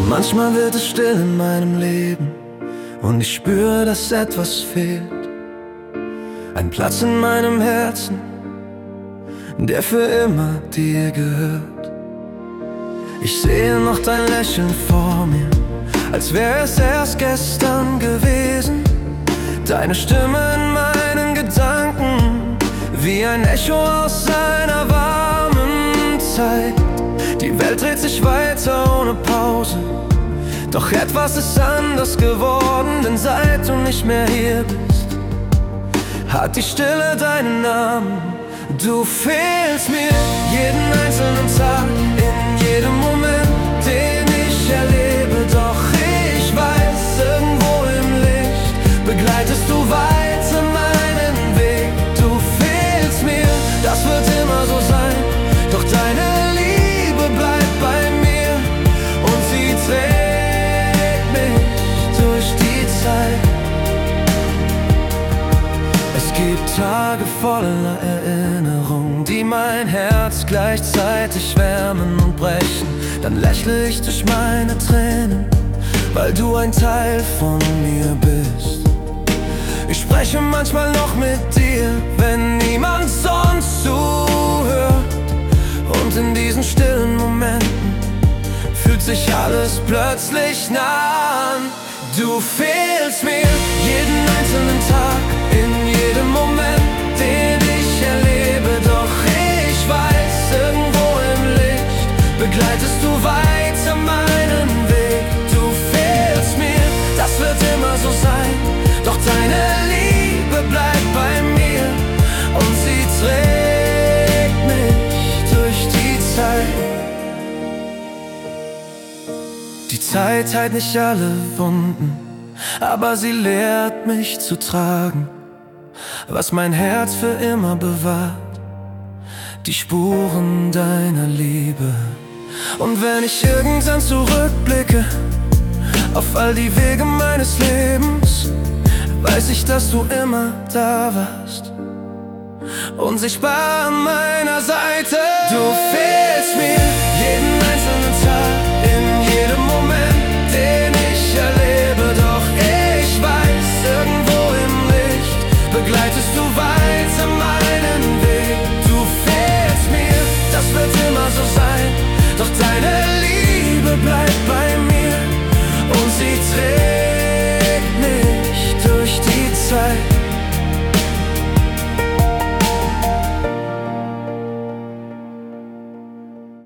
Manchmal wird es still in meinem Leben und ich spüre, dass etwas fehlt. Ein Platz in meinem Herzen, der für immer dir gehört. Ich sehe noch dein Lächeln vor mir, als wäre es erst gestern gewesen. Deine Stimme in meinen Gedanken, wie ein Echo aus einer warmen Zeit. Die Welt dreht sich weiter ohne Pause, doch etwas ist anders geworden, denn seit du nicht mehr hier bist, hat die Stille deinen Namen. Du fehlst mir jeden einzelnen Tag, in jedem Moment, den ich erlebe. Doch ich weiß, irgendwo im Licht begleitest du weiter meinen Weg. Du fehlst mir, das wird immer so sein, doch deine Liebe bleibt bei mir und sie trägt mich durch die Zeit. Es gibt Tage voller Erinnerungen, die mein Herz gleichzeitig wärmen und brechen. Dann lächle ich durch meine Tränen, weil du ein Teil von mir bist. Ich spreche manchmal noch mit dir, wenn niemand sonst zuhört. Und in diesen stillen Momenten fühlt sich alles plötzlich nah an. Du fehlst mir jeden einzelnen Tag, in jedem Moment, den ich erlebe. Doch ich weiß, irgendwo im Licht begleitest du weiter meinen Weg. Du fehlst mir, das wird immer so sein, doch deine Liebe bleibt bei mir und sie trägt mich durch die Zeit. Die Zeit heilt nicht alle Wunden, aber sie lehrt mich zu tragen, was mein Herz für immer bewahrt, die Spuren deiner Liebe. Und wenn ich irgendwann zurückblicke auf all die Wege meines Lebens, weiß ich, dass du immer da warst, unsichtbar an meiner Seite. Du fehlst mir jeden